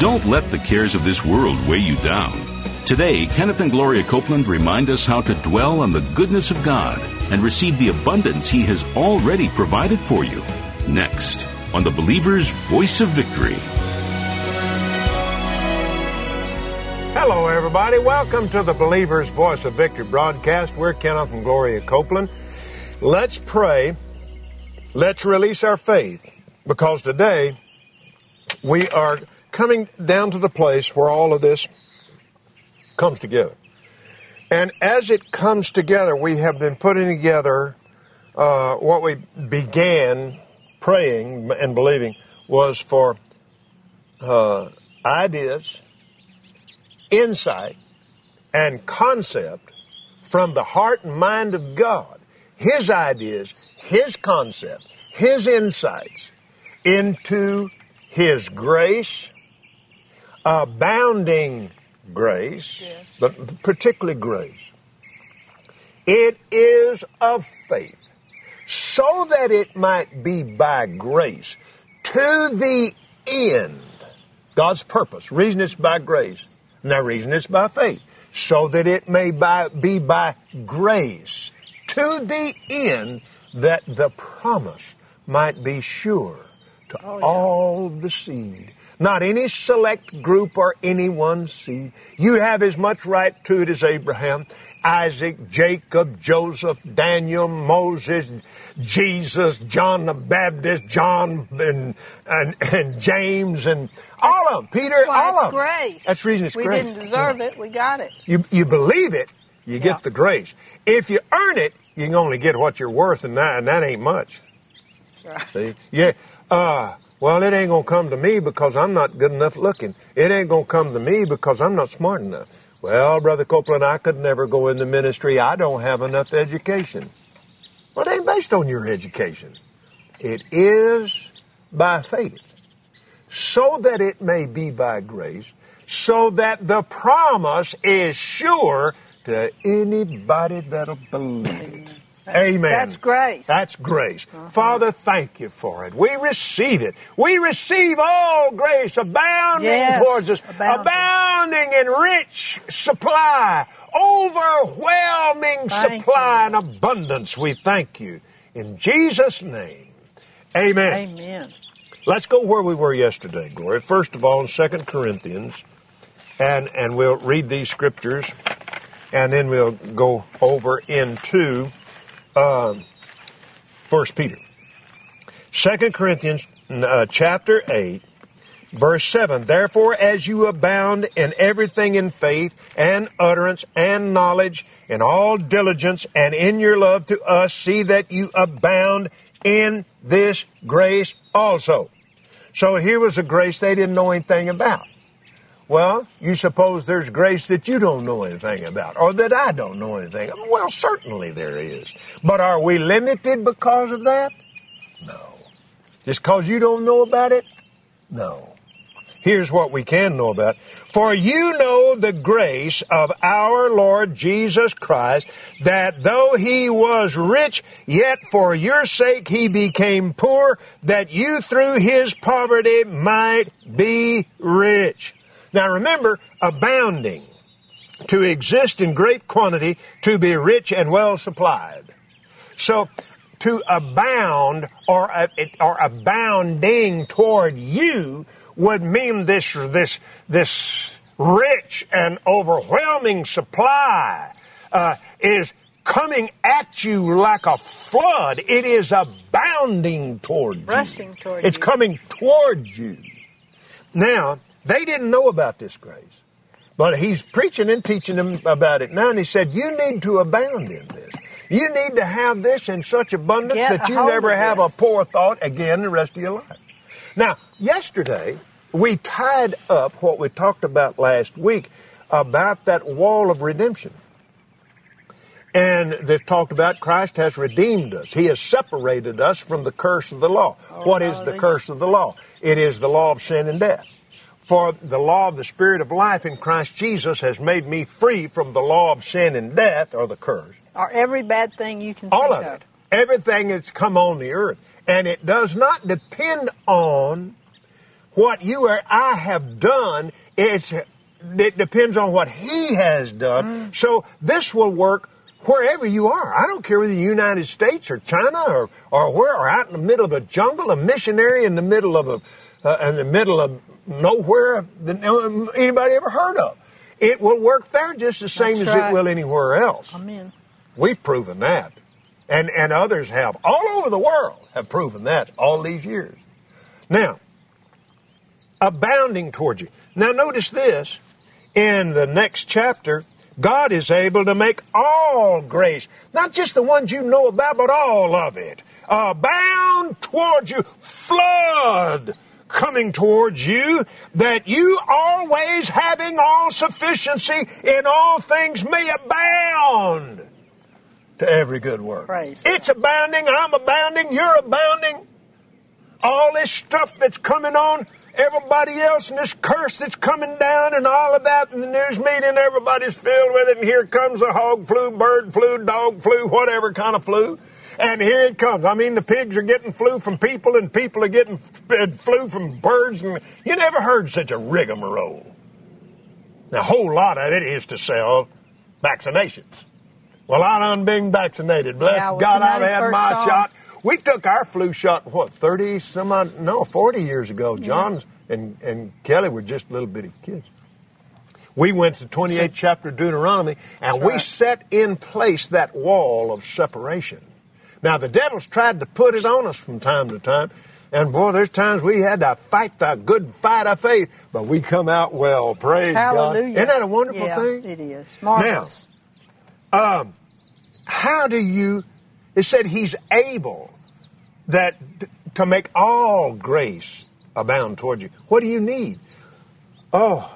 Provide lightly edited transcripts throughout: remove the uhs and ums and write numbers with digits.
Don't let the cares of this world weigh you down. Today, Kenneth and Gloria Copeland remind us how to dwell on the goodness of God and receive the abundance He has already provided for you. Next, on the Believer's Voice of Victory. Hello, everybody. Welcome to the Believer's Voice of Victory broadcast. We're Kenneth and Gloria Copeland. Let's pray. Let's release our faith, because today we are coming down to the place where all of this comes together. And as it comes together, we have been putting together what we began praying and believing was for ideas, insight, and concept from the heart and mind of God. His ideas, His concept, His insights into His grace, abounding grace, yes, but particularly grace. It is of faith, so that it might be by grace to the end. God's purpose. Reason it's by grace. Now, reason it's by faith, so that it may be by grace to the end, that the promise might be sure to all the seed. Not any select group or any one seed. You have as much right to it as Abraham, Isaac, Jacob, Joseph, Daniel, Moses, Jesus, John the Baptist, John and James, and all of them. Peter, all of them. Grace. That's the reason it's we grace. We didn't deserve it. We got it. You believe it, you get the grace. If you earn it, you can only get what you're worth, and that ain't much. That's right. See? Yeah. Well, it ain't going to come to me because I'm not good enough looking. It ain't going to come to me because I'm not smart enough. Well, Brother Copeland, I could never go into ministry. I don't have enough education. Well, it ain't based on your education. It is by faith, so that it may be by grace, so that the promise is sure to anybody that'll believe it. Amen. That's grace. That's grace. Father, thank you for it. We receive it. We receive all grace abounding towards us, abounding in rich supply, overwhelming supply and abundance. We thank you. In Jesus' name, amen. Amen. Let's go where we were yesterday, Gloria. First of all, in 2 Corinthians, and we'll read these scriptures, and then we'll go over into 1 Peter. 2 Corinthians chapter 8, verse 7. Therefore, as you abound in everything in faith and utterance and knowledge, in all diligence and in your love to us, see that you abound in this grace also. So here was a grace they didn't know anything about. Well, you suppose there's grace that you don't know anything about, or that I don't know anything about. Well, certainly there is. But are we limited because of that? No. Just because you don't know about it? No. Here's what we can know about. For you know the grace of our Lord Jesus Christ, that though He was rich, yet for your sake He became poor, that you through His poverty might be rich. Now remember, abounding, to exist in great quantity, to be rich and well supplied. So, to abound or abounding toward you would mean this rich and overwhelming supply is coming at you like a flood. It is abounding toward you. Rushing toward It's you. coming toward you. Now, they didn't know about this grace, but he's preaching and teaching them about it now, and he said, you need to abound in this. You need to have this in such abundance that you never have a poor thought again the rest of your life. Now, yesterday, we tied up what we talked about last week about that wall of redemption. And they talked about Christ has redeemed us. He has separated us from the curse of the law. What is the curse of the law? It is the law of sin and death. For the law of the Spirit of life in Christ Jesus has made me free from the law of sin and death, or the curse. Or every bad thing you can All think of it. Everything that's come on the earth. And it does not depend on what you or I have done, it depends on what He has done. So this will work wherever you are. I don't care whether the United States or China or where, or out in the middle of a jungle, a missionary in the middle of nowhere that anybody ever heard of. It will work there just the same as it will anywhere else. Amen. We've proven that. And others have. All over the world have proven that all these years. Now, abounding towards you. Now notice this. In the next chapter, God is able to make all grace, not just the ones you know about, but all of it, abound towards you, flood coming towards you, that you always having all sufficiency in all things may abound to every good work. Praise it's abounding, I'm abounding, you're abounding. All this stuff that's coming on everybody else and this curse that's coming down and all of that in the news media, everybody's filled with it, and here comes the hog flu, bird flu, dog flu, whatever kind of flu. And here it comes. I mean, the pigs are getting flu from people, and people are getting flu from birds. And you never heard such a rigmarole. Now, a whole lot of it is to sell vaccinations. Well, I done been vaccinated. Bless God, I've had my shot. We took our flu shot, 40 years ago. John and Kelly were just little bitty kids. We went to the 28th chapter of Deuteronomy, and we set in place that wall of separation. Now, the devil's tried to put it on us from time to time, and boy, there's times we had to fight the good fight of faith, but we come out well, praise Hallelujah. God. Isn't that a wonderful thing? Yeah, it is. Marvelous. Now, how do you, it said He's able to make all grace abound towards you. What do you need? Oh,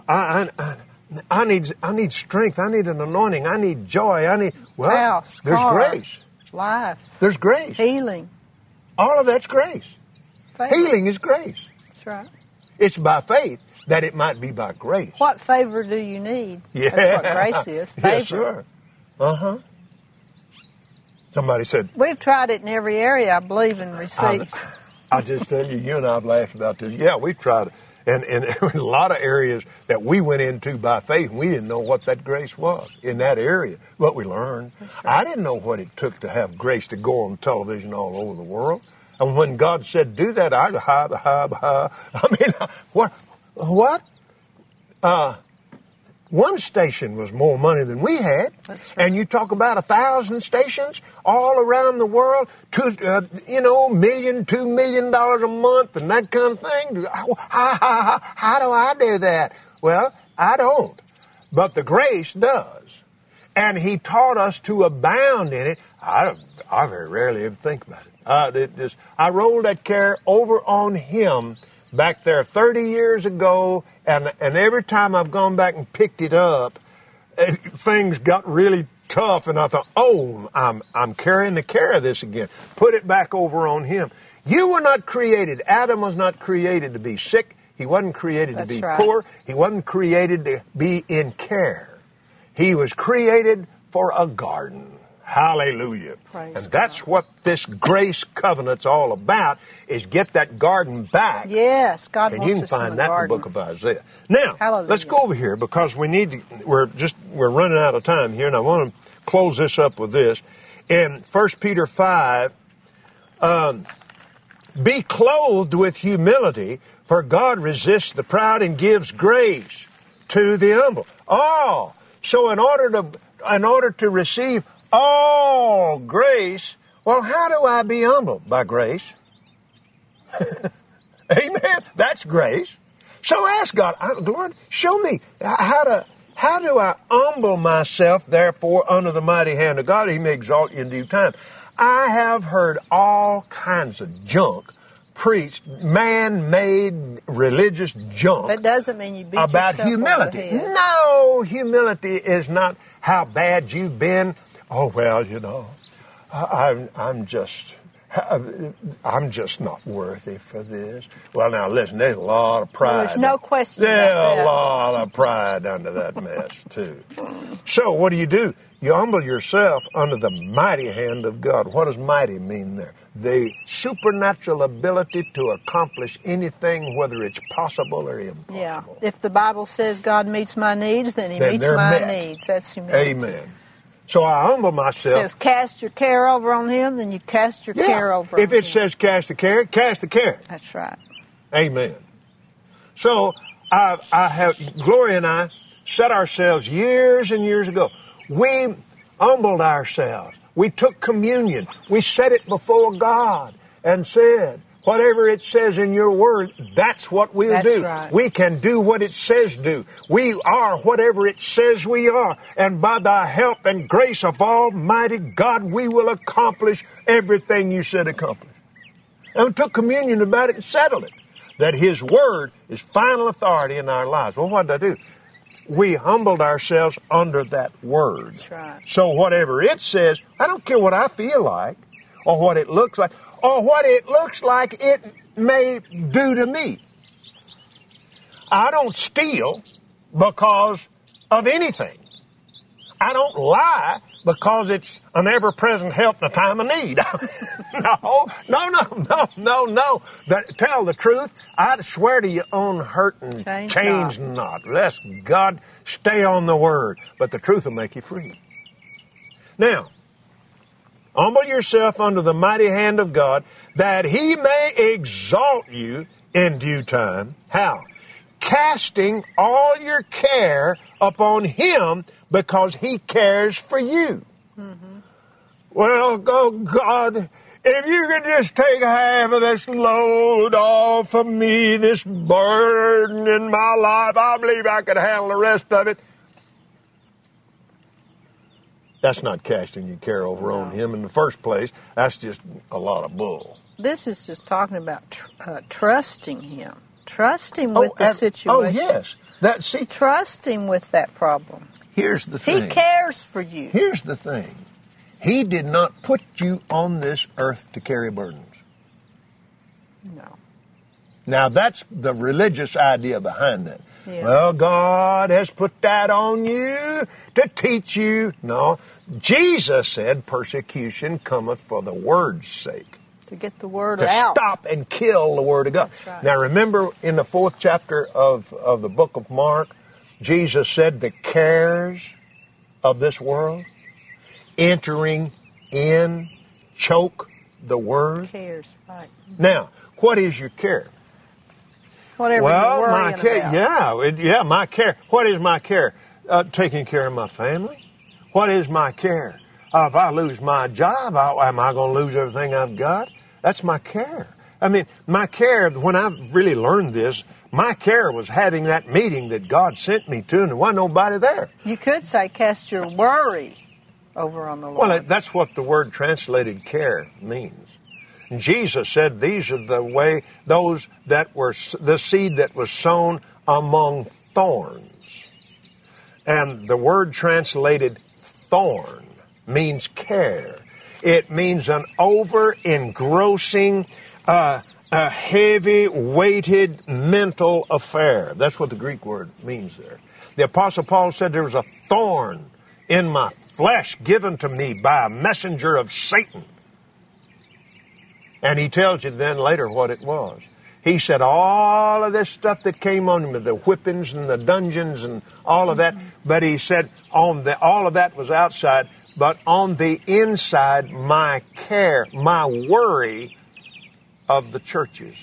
I need strength. I need an anointing. I need joy. House, there's car, grace. Life. There's grace. Healing. All of that's grace. Faith. Healing is grace. That's right. It's by faith that it might be by grace. What favor do you need? Yeah. That's what grace is. Favor. Yes, sir. Uh-huh. Somebody said... We've tried it in every area, I believe, and received. I just tell you and I have laughed about this. Yeah, we tried it. And in a lot of areas that we went into by faith, we didn't know what that grace was in that area. But we learned. Right. I didn't know what it took to have grace to go on television all over the world. And when God said, do that, I mean, what? One station was more money than we had. That's right. And you talk about 1,000 stations all around the world, $1 million, $2 million a month and that kind of thing. How do I do that? Well, I don't. But the grace does. And He taught us to abound in it. I very rarely ever think about it. I rolled that care over on Him back there 30 years ago, and every time I've gone back and picked it up, things got really tough, and I thought, I'm carrying the care of this again. Put it back over on Him. You were not created. Adam was not created to be sick. He wasn't created to be poor. He wasn't created to be in care. He was created for a garden. Hallelujah. Praise and that's God. what this grace covenant's all about, is get that garden back. Yes, God and wants you can us in find the that garden. in the book of Isaiah. Now, Hallelujah. Let's go over here because we're running out of time here, and I want to close this up with this. In 1 Peter 5, be clothed with humility, for God resists the proud and gives grace to the humble. Oh, so in order to receive all grace, well, how do I be humble? By grace. Amen. That's grace. So ask God, Lord, show me how do I humble myself, therefore, under the mighty hand of God? He may exalt you in due time. I have heard all kinds of junk preached, man-made religious junk. That doesn't mean you beat about yourself humility. over the head. No, humility is not how bad you've been. Oh, well, I'm just I'm just not worthy for this. Well, now listen, there's a lot of pride. Well, there's no question There's about that. a lot of pride under that mess, too. So what do? You humble yourself under the mighty hand of God. What does mighty mean there? The supernatural ability to accomplish anything, whether it's possible or impossible. Yeah. If the Bible says God meets my needs, then He Then meets they're my met. needs. That's humility. Amen. So I humble It myself. says cast your care over on Him, then you cast your care over If on it Him. says cast the care, cast the care. That's right. Amen. So Gloria and I set ourselves years and years ago. We humbled ourselves. We took communion. We set it before God and said, whatever it says in your word, that's what we'll That's do. right. We can do what it says do. We are whatever it says we are. And by the help and grace of Almighty God, we will accomplish everything you said accomplish. And we took communion about it and settled it. That His word is final authority in our lives. Well, what did I do? We humbled ourselves under that word. That's right. So whatever it says, I don't care what I feel like or what it looks like or what it looks like it may do to me. I don't steal because of anything. I don't lie because it's an ever-present help in a time of need. No. Tell the truth. I swear to your own hurt and change not. Lest God stay on the word. But the truth will make you free. Now, humble yourself under the mighty hand of God, that He may exalt you in due time. How? Casting all your care upon Him, because He cares for you. Mm-hmm. Well, God, if you could just take half of this load off of me, this burden in my life, I believe I could handle the rest of it. That's not casting your care over on Him in the first place. That's just a lot of bull. This is just talking about trusting Him. Trust Him with the situation. Oh, yes. Trust Him with that problem. Here's the thing. He cares for you. Here's the thing. He did not put you on this earth to carry burdens. No. Now, that's the religious idea behind that. Yeah. Well, God has put that on you to teach you. No. Jesus said persecution cometh for the word's sake. To get the word To out. stop and kill the word of God. That's right. Now, remember in the 4th chapter of the book of Mark, Jesus said the cares of this world entering in choke the word. Cares, right. Now, what is your care? Whatever you're worrying my care, about. my care. What is my care? Taking care of my family. What is my care? If I lose my job, am I going to lose everything I've got? That's my care. I mean, my care, when I really learned this, my care was having that meeting that God sent me to, and there wasn't nobody there. You could say cast your worry over on the Lord. Well, that's what the word translated care means. And Jesus said these are those that were the seed that was sown among thorns. And the word translated thorn means care. It means an over-engrossing, a heavy-weighted mental affair. That's what the Greek word means there. The Apostle Paul said there was a thorn in my flesh given to me by a messenger of Satan. And he tells you then later what it was. He said all of this stuff that came on him, the whippings and the dungeons and all of that, but he said all of that was outside, but on the inside, my care, my worry of the churches.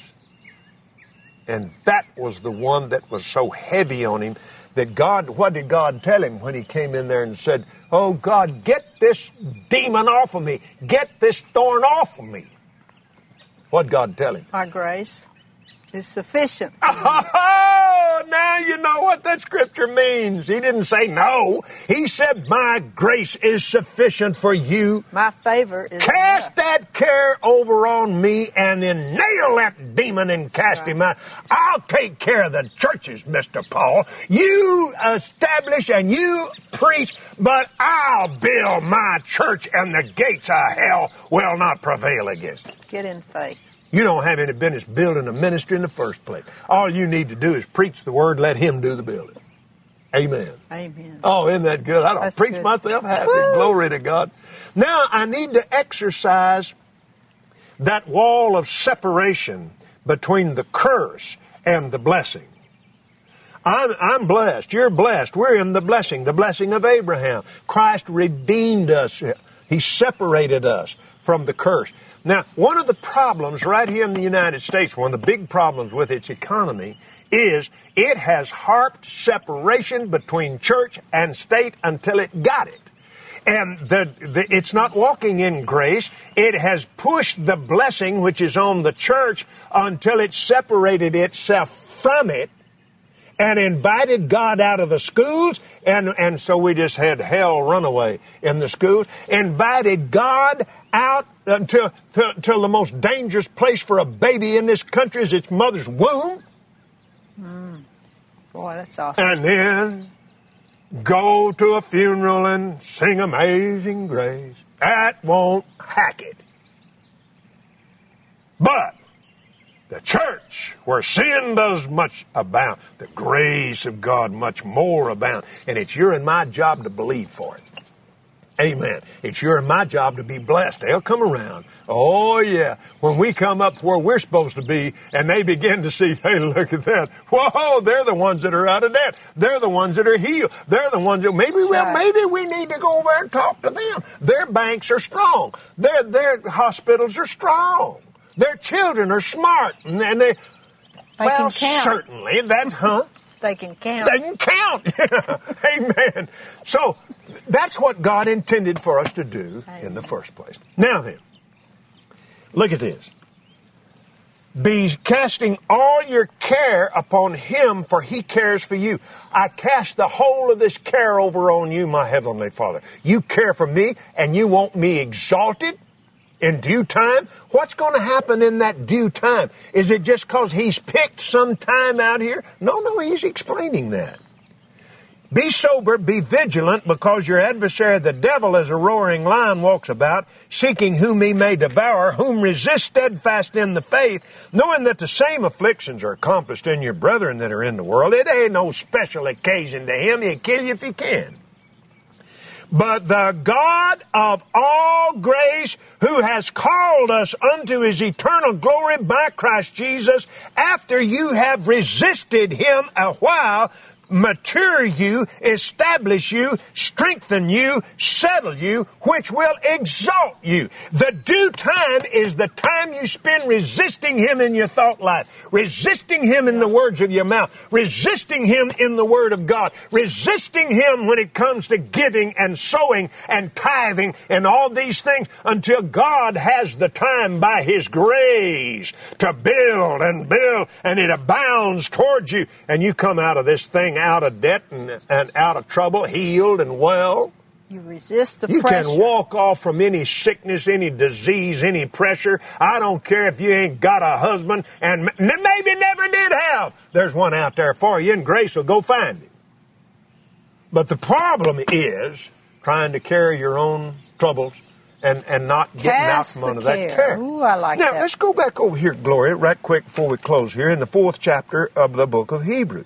And that was the one that was so heavy on him that what did God tell him when he came in there and said, oh God, get this demon off of me. Get this thorn off of me. What did God tell him? My grace. Is sufficient. Oh, now you know what that scripture means. He didn't say no. He said, my grace is sufficient for you. My favor is Cast enough. that care over on me and then nail that demon and cast him out. I'll take care of the churches, Mr. Paul. You establish and you preach, but I'll build my church and the gates of hell will not prevail against it. Get in faith. You don't have any business building a ministry in the first place. All you need to do is preach the word, let him do the building. Amen. Amen. Oh, isn't that good? I don't That's preach good. myself happy. Woo! Glory to God. Now I need to exercise that wall of separation between the curse and the blessing. I'm blessed. You're blessed. We're in the blessing of Abraham. Christ redeemed us. He separated us from the curse. Now, one of the problems right here in the United States, one of the big problems with its economy, is it has harped separation between church and state until it got it. And it's not walking in grace. It has pushed the blessing which is on the church until it separated itself from it and invited God out of the schools, and so we just had hell runaway in the schools, invited God out until the most dangerous place for a baby in this country is its mother's womb. Boy, that's awesome. And then go to a funeral and sing Amazing Grace. That won't hack it. But the church, where sin does much abound, the grace of God much more abound. And it's your and my job to believe for it. Amen. It's your and my job to be blessed. They'll come around. Oh, yeah. When we come up where we're supposed to be and they begin to see, hey, look at that. Whoa, they're the ones that are out of debt. They're the ones that are healed. They're the ones that maybe we need to go over and talk to them. Their banks are strong. Their hospitals are strong. Their children are smart. And they can count. Certainly. That's, They can count. They can count. Amen. So that's what God intended for us to do in the first place. Now then, look at this. Be casting all your care upon Him, for He cares for you. I cast the whole of this care over on you, my Heavenly Father. You care for me, and you want me exalted in due time. What's going to happen in that due time? Is it just because He's picked some time out here? No, He's explaining that. Be sober, be vigilant, because your adversary, the devil, as a roaring lion, walks about, seeking whom he may devour, whom resist steadfast in the faith, knowing that the same afflictions are accomplished in your brethren that are in the world. It ain't no special occasion to him. He'll kill you if he can. But the God of all grace, who has called us unto His eternal glory by Christ Jesus, after you have resisted Him a while, mature you, establish you, strengthen you, settle you, which will exalt you. The due time is the time you spend resisting Him in your thought life, resisting Him in the words of your mouth, resisting Him in the Word of God, resisting Him when it comes to giving and sowing and tithing and all these things, until God has the time by His grace to build, and it abounds towards you, and you come out of this thing out of debt and out of trouble, healed and well. You resist the pressure. You can walk off from any sickness, any disease, any pressure. I don't care if you ain't got a husband and maybe never did have. There's one out there for you, and grace will go find him. But the problem is trying to carry your own troubles and not getting out from under that care. Ooh, I like that. Now, let's go back over here, Gloria, right quick before we close here, in the 4th chapter of the book of Hebrews.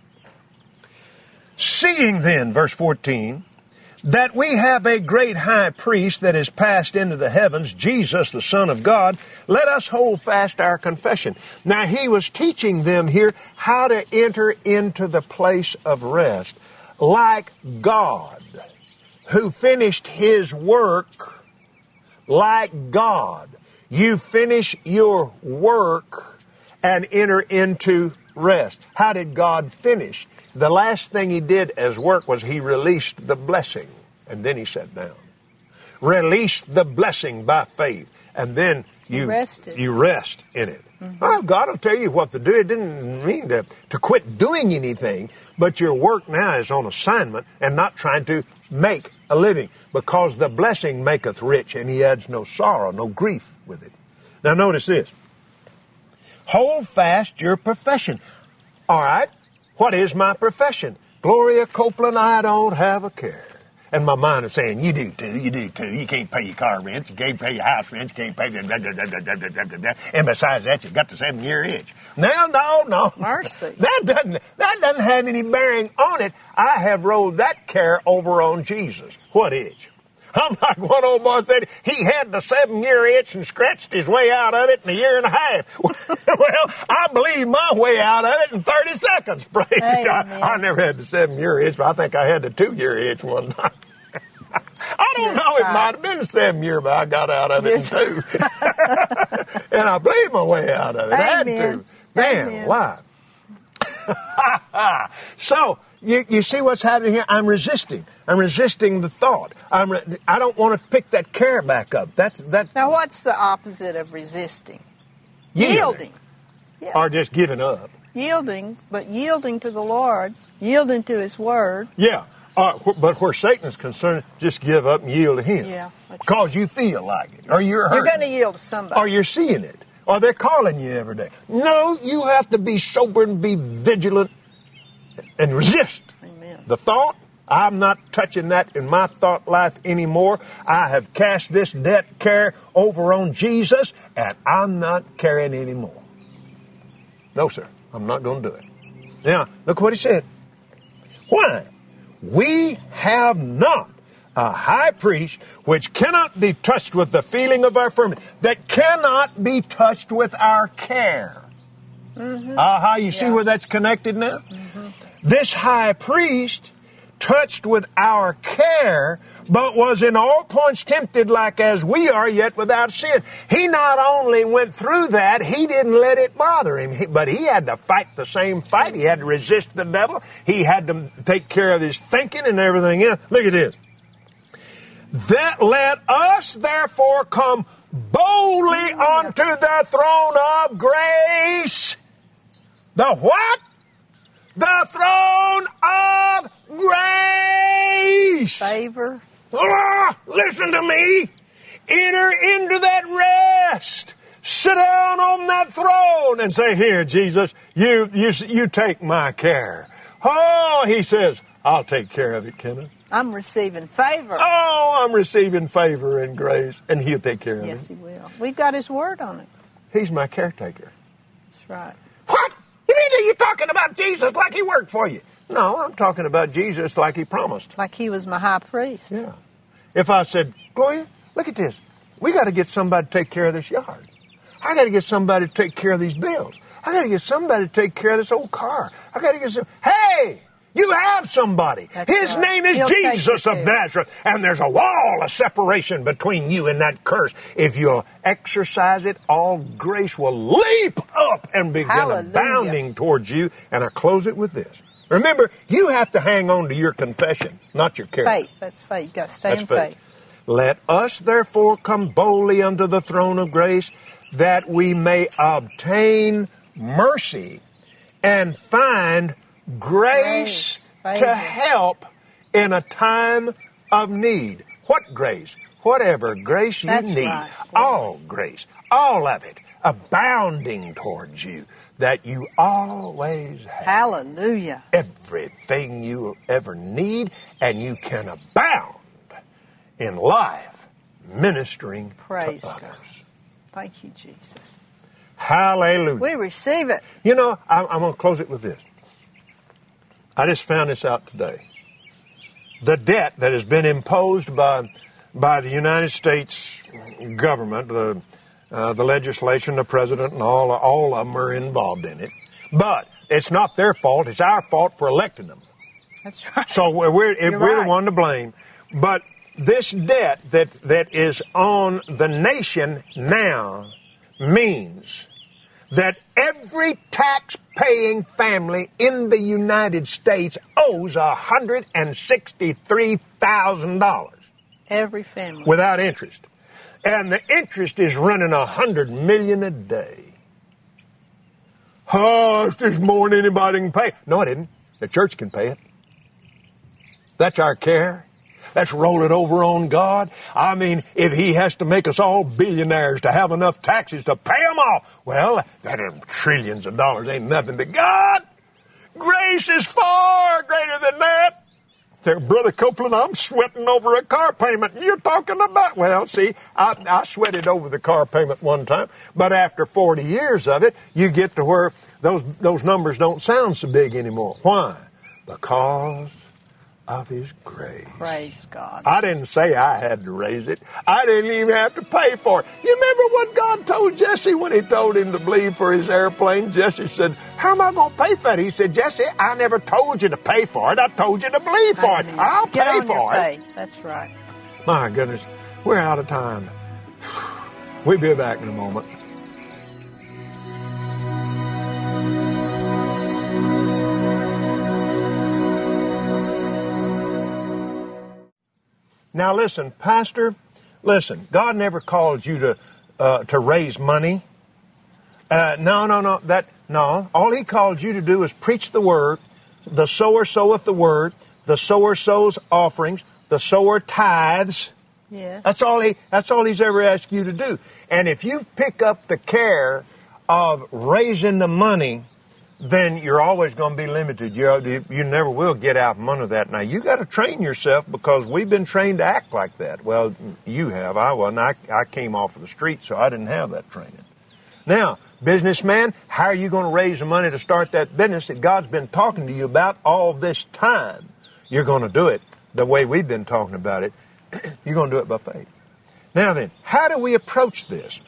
Seeing then, verse 14, that we have a great high priest that is passed into the heavens, Jesus, the Son of God, let us hold fast our confession. Now, he was teaching them here how to enter into the place of rest, like God, who finished His work, like God. You finish your work and enter into rest. How did God finish? The last thing He did as work was He released the blessing, and then He sat down. release the blessing by faith. And then you rest in it. Mm-hmm. Oh, God will tell you what to do. It didn't mean to quit doing anything, but your work now is on assignment and not trying to make a living, because the blessing maketh rich, and he adds no sorrow, no grief with it. Now notice this. Hold fast your profession. All right, what is my profession? Gloria Copeland, I don't have a care. And my mind is saying, you do too. You can't pay your car rent. You can't pay your house rent. You can't pay and besides that, you got the 7-year itch. No. Mercy. That doesn't have any bearing on it. I have rolled that care over on Jesus. What itch? I'm like one old boy said, he had the 7-year itch and scratched his way out of it in 1.5 years. Well, I believe my way out of it in 30 seconds. Praise God. I never had the 7-year itch, but I think I had the 2-year itch one time. I don't know. It might have been a 7-year, but I got out of it in 2. And I believe my way out of it. I had to. Man, why? So, you see what's happening here? I'm resisting the thought. I don't want to pick that care back up. Now, what's the opposite of resisting? Yielding. Yeah. Or just giving up. Yielding, but yielding to the Lord, yielding to His Word. Yeah, but where Satan is concerned, just give up and yield to him. Yeah. Because you feel like it, or you're hurting. You're going to yield to somebody. Or you're seeing it, or they're calling you every day. No, you have to be sober and be vigilant and resist. Amen. The thought, I'm not touching that in my thought life anymore. I have cast this debt care over on Jesus, and I'm not carrying anymore. No, sir, I'm not going to do it. Now, look what he said. Why? We have not a high priest which cannot be touched with the feeling of our infirmity, that cannot be touched with our care. Mm-hmm. You see where that's connected now? Mm-hmm. This high priest touched with our care, but was in all points tempted like as we are, yet without sin. He not only went through that, he didn't let it bother him, but he had to fight the same fight. He had to resist the devil. He had to take care of his thinking and everything else. Look at this. That let us therefore come boldly unto the throne of grace. The what? The throne of grace. Favor. Listen to me. Enter into that rest. Sit down on that throne and say, here, Jesus, you take my care. Oh, he says, I'll take care of it, Kenneth. I'm receiving favor. Oh, I'm receiving favor and grace, and he'll take care of it. Yes, he will. We've got his word on it. He's my caretaker. That's right. What? You mean you're talking about Jesus like he worked for you? No, I'm talking about Jesus like he promised. Like he was my high priest. Yeah. If I said, Gloria, look at this. We got to get somebody to take care of this yard. I got to get somebody to take care of these bills. I got to get somebody to take care of this old car. I got to get some. Hey! You have somebody. That's His right. name is Jesus of Nazareth. And there's a wall of separation between you and that curse. If you'll exercise it, all grace will leap up and begin abounding towards you. And I close it with this. Remember, you have to hang on to your confession, not your character. Faith. That's faith. You've got to stay in faith. Let us therefore come boldly unto the throne of grace, that we may obtain mercy and find grace to help in a time of need. What grace? Whatever grace you need. Right. All grace. All of it. Abounding towards you. That you always have. Hallelujah. Everything you ever need. And you can abound in life ministering to others. God. Thank you, Jesus. Hallelujah. We receive it. You know, I'm going to close it with this. I just found this out today. The debt that has been imposed by the United States government, the legislation, the president, and all of them are involved in it. But it's not their fault. It's our fault for electing them. That's right. So we're the one to blame. But this debt that is on the nation now means that every tax-paying family in the United States owes $163,000. Every family. Without interest. And the interest is running $100 million a day. Oh, it's just more than anybody can pay. No, it isn't. The church can pay it. That's our care. Let's roll it over on God. I mean, if He has to make us all billionaires to have enough taxes to pay them all, well, that trillions of dollars ain't nothing to God. Grace is far greater than that. Say, Brother Copeland, I'm sweating over a car payment. You're talking about, well, see, I sweated over the car payment one time, but after 40 years of it, you get to where those numbers don't sound so big anymore. Why? Because of His grace. Praise God. I didn't say I had to raise it. I didn't even have to pay for it. You remember what God told Jesse when He told him to believe for his airplane? Jesse said, how am I going to pay for it? He said, Jesse, I never told you to pay for it. I told you to believe for it. I'll pay for it. That's right. My goodness, we're out of time. We'll be back in a moment. Now listen, Pastor, listen, God never called you to raise money. No. All He called you to do is preach the Word. The sower soweth the Word. The sower sows offerings. The sower tithes. Yes. That's all He's ever asked you to do. And if you pick up the care of raising the money, then you're always going to be limited. You never will get out from under that. Now, you got to train yourself because we've been trained to act like that. Well, you have. I wasn't. I came off of the street, so I didn't have that training. Now, businessman, how are you going to raise the money to start that business that God's been talking to you about all this time? You're going to do it the way we've been talking about it. You're going to do it by faith. Now then, how do we approach this?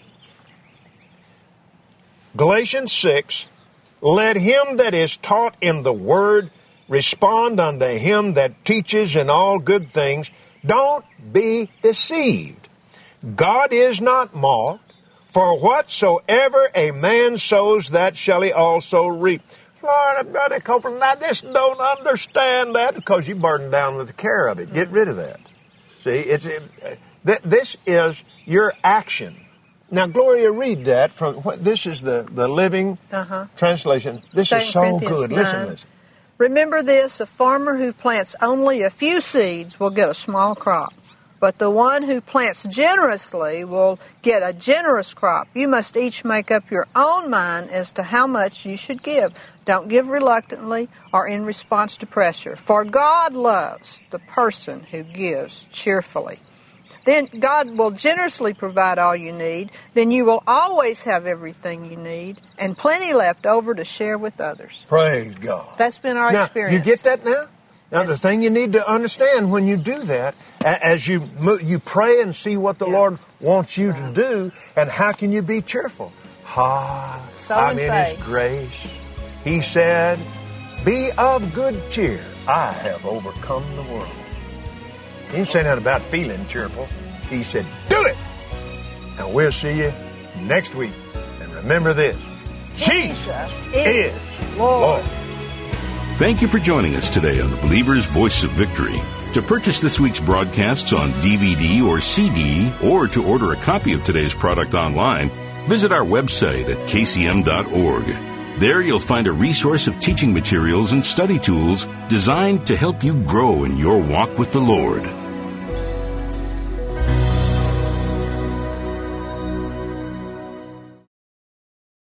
Galatians 6, let him that is taught in the Word respond unto him that teaches in all good things. Don't be deceived. God is not mocked, for whatsoever a man sows, that shall he also reap. Lord, Brother Copeland, I just don't understand that because you burden down with the care of it. Get rid of that. See, this is your action. Now, Gloria, read that. This is the Living Translation. This is so good. Listen. Remember this, a farmer who plants only a few seeds will get a small crop, but the one who plants generously will get a generous crop. You must each make up your own mind as to how much you should give. Don't give reluctantly or in response to pressure, for God loves the person who gives cheerfully. Then God will generously provide all you need. Then you will always have everything you need and plenty left over to share with others. Praise God. That's been our experience. You get that now? Now, the thing you need to understand when you do that, as you pray and see what the Lord wants you to do, and how can you be cheerful? I'm in His grace. He said, be of good cheer. I have overcome the world. He didn't say nothing about feeling cheerful. He said, do it. And we'll see you next week. And remember this, Jesus is Lord. Thank you for joining us today on the Believer's Voice of Victory. To purchase this week's broadcasts on DVD or CD, or to order a copy of today's product online, visit our website at kcm.org. There you'll find a resource of teaching materials and study tools designed to help you grow in your walk with the Lord.